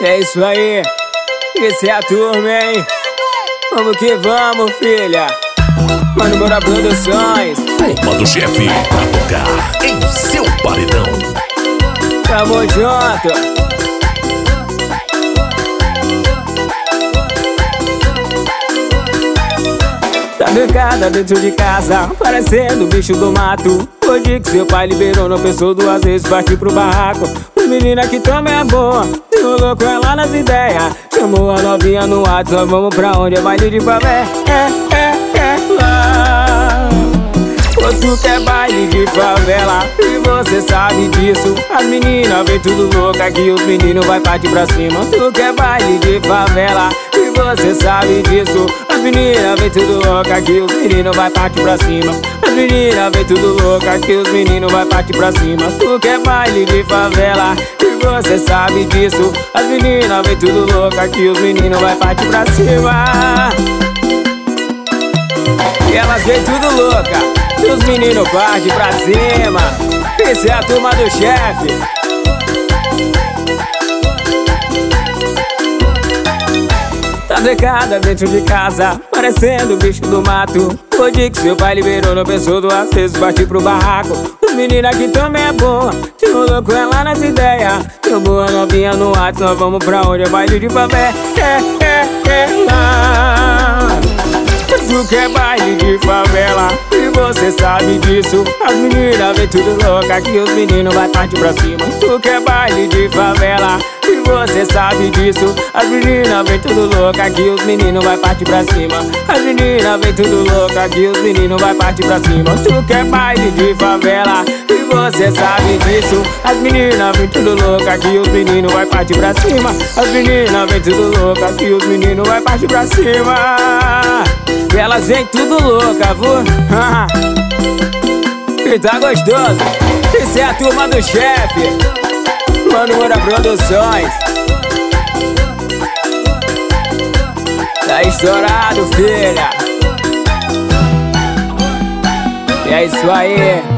É isso aí, esse é a turma, hein? Vamos que vamos, filha. Mano Moura Produções. Turma do chefe pra tocar em seu paredão. Tamo junto. Tá trancada dentro de casa, parecendo bicho do mato. Hoje que seu pai liberou, não pensou duas vezes, partiu pro barraco. Os menina que também é boa, enrolou com ela nas ideias. Chamou a novinha no WhatsApp, vamos pra onde? É baile de favela. Ou tu quer baile de favela e você sabe disso. As meninas vem tudo louca que os meninos vai partir pra cima. Tu quer baile de favela e você sabe disso. As meninas vem tudo louca que os meninos vai partir pra cima. As meninas vem tudo louca que os meninos vai partir pra cima. Tu quer baile de favela e você sabe disso. As meninas vem tudo louca que os meninos vai partir pra cima. E elas vem tudo louca e os meninos partem pra cima. Esse é a turma do chefe. Tá trancada dentro de casa, parecendo bicho do mato. Hoje que seu pai liberou, não pensou duas vezes, partiu pro barraco. Os meninos aqui também é boa, te rolou com ela nas ideias. Chamou a novinha no WhatsApp, nós vamos pra onde? É baile de favela. Tu quer baile de favela e você sabe disso. As meninas vem tudo louca que os meninos vai partir pra cima. Tu quer baile de favela e você sabe disso. As meninas vem tudo louca que os meninos vai partir pra cima. As meninas vem tudo louca que os meninos vai partir pra cima. Tu quer baile de favela e você sabe disso. As meninas vem tudo louca que os meninos vai partir pra cima. As meninas vem tudo louca que os meninos vai partir pra cima. E elas vem tudo louca, vô. E tá gostoso. Esse é a turma do chefe, Mano Moura Produções. Tá estourado, filha. E é isso aí.